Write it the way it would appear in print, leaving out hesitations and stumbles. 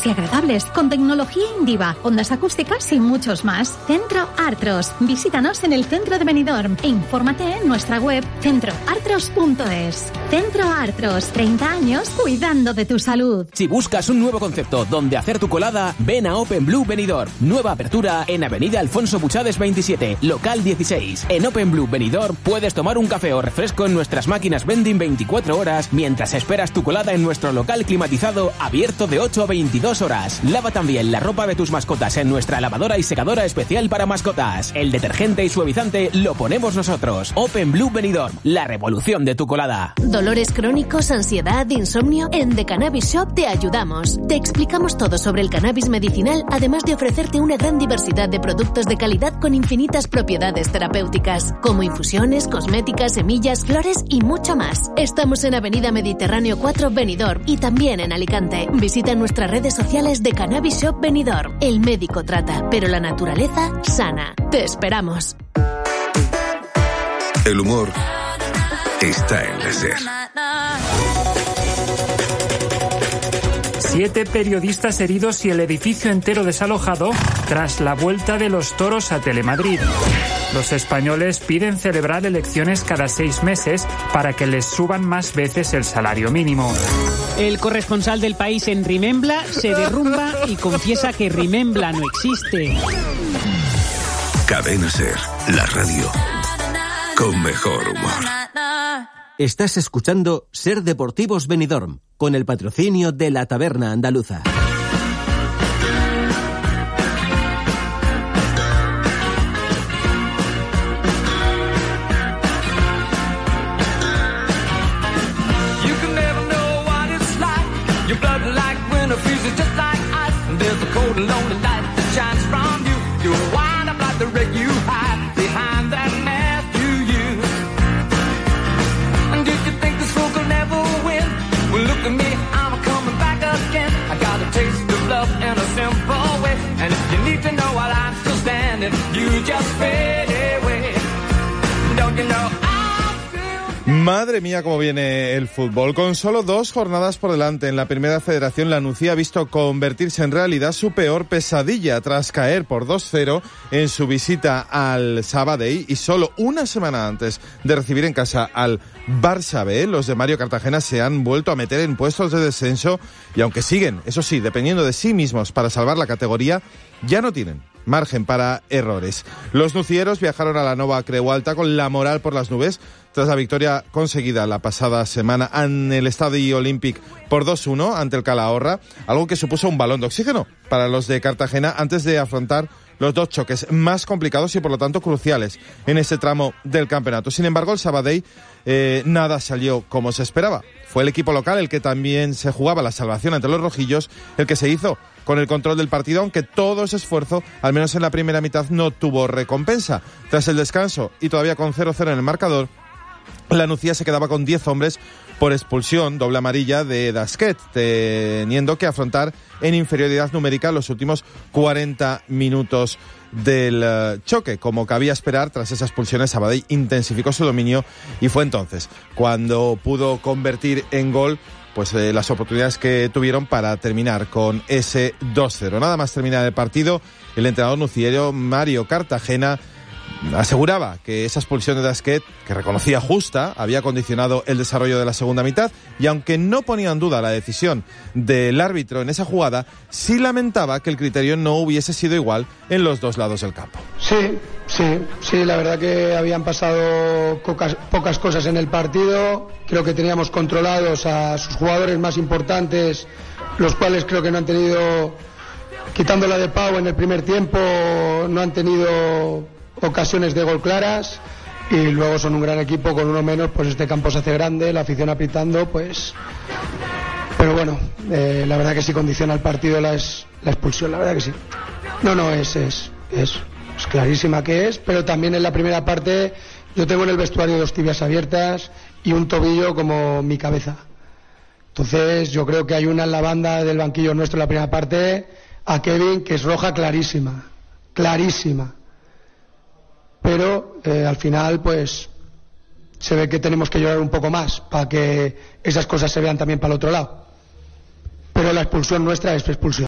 y agradables, con tecnología Indiva, ondas acústicas y muchos más. Centro Artros. Visítanos en el centro de Benidorm e infórmate en nuestra web centroartros.es. Centro Artros, 30 años cuidando de tu salud. Si buscas un nuevo concepto donde hacer tu colada, ven a Open Blue Benidorm. Nueva apertura en Avenida Alfonso Buchades 27, local 16. En Open Blue Benidorm puedes tomar un café o refresco en nuestras máquinas vending 24 horas mientras esperas tu colada en nuestro local climatizado abierto de 8 a 22 horas. Lava también la ropa de tus mascotas en nuestra lavadora y secadora especial para mascotas. El detergente y suavizante lo ponemos nosotros. Open Blue Benidorm, la revolución de tu colada. Dolores crónicos, ansiedad, insomnio. En The Cannabis Shop te ayudamos. Te explicamos todo sobre el cannabis medicinal, además de ofrecerte una gran diversidad de productos de calidad con infinitas propiedades terapéuticas, como infusiones, cosméticas, semillas, flores y mucho más. Estamos en Avenida Mediterráneo 4 Benidorm y también en Alicante. Visita nuestras redes sociales de Cannabis Shop Benidorm. El médico trata, pero la naturaleza sana. Te esperamos. El humor está en la SER. 7 periodistas heridos y el edificio entero desalojado tras la vuelta de los toros a Telemadrid. Los españoles piden celebrar elecciones cada 6 meses para que les suban más veces el salario mínimo. El corresponsal del País en Rimembla se derrumba y confiesa que Rimembla no existe. Cadena SER, la radio con mejor humor. Estás escuchando SER Deportivos Benidorm, con el patrocinio de la Taberna Andaluza. Madre mía, cómo viene el fútbol. Con solo 2 jornadas por delante en la Primera Federación, la Nucía ha visto convertirse en realidad su peor pesadilla tras caer por 2-0 en su visita al Sabadell, y solo una semana antes de recibir en casa al Barça B, los de Mario Cartagena se han vuelto a meter en puestos de descenso, y aunque siguen, eso sí, dependiendo de sí mismos para salvar la categoría, ya no tienen margen para errores. Los nucieros viajaron a la Nova Creu Alta con la moral por las nubes tras la victoria conseguida la pasada semana en el Estadio Olímpic por 2-1 ante el Calahorra, algo que supuso un balón de oxígeno para los de Cartagena antes de afrontar los 2 choques más complicados y por lo tanto cruciales en ese tramo del campeonato. Sin embargo, el Sabadell nada salió como se esperaba. Fue el equipo local el que también se jugaba la salvación ante los rojillos, el que se hizo con el control del partido, aunque todo ese esfuerzo, al menos en la primera mitad, no tuvo recompensa. Tras el descanso y todavía con 0-0 en el marcador, la Nucía se quedaba con 10 hombres por expulsión, doble amarilla de Dasquet, teniendo que afrontar en inferioridad numérica los últimos 40 minutos del choque. Como cabía esperar, tras esas expulsiones, Sabadell intensificó su dominio y fue entonces cuando pudo convertir en gol pues las oportunidades que tuvieron para terminar con ese 2-0. Nada más terminar el partido, el entrenador nuciero Mario Cartagena aseguraba que esa expulsión de Dasquet, que reconocía justa, había condicionado el desarrollo de la segunda mitad, y aunque no ponía en duda la decisión del árbitro en esa jugada, sí lamentaba que el criterio no hubiese sido igual en los 2 lados del campo. Sí, la verdad que habían pasado pocas cosas en el partido. Creo que teníamos controlados a sus jugadores más importantes, los cuales creo que no han tenido, quitando la de Pau en el primer tiempo, no han tenido ocasiones de gol claras, y luego son un gran equipo. Con uno menos, pues este campo se hace grande, la afición apretando, pues. Pero bueno, la verdad que sí condiciona el partido la expulsión, la verdad que sí. No, es clarísima que es, pero también en la primera parte yo tengo en el vestuario 2 tibias abiertas y un tobillo como mi cabeza. Entonces yo creo que hay una en la banda del banquillo nuestro en la primera parte, a Kevin, que es roja clarísima. Pero al final pues se ve que tenemos que llorar un poco más para que esas cosas se vean también para el otro lado. Pero la expulsión nuestra es expulsión.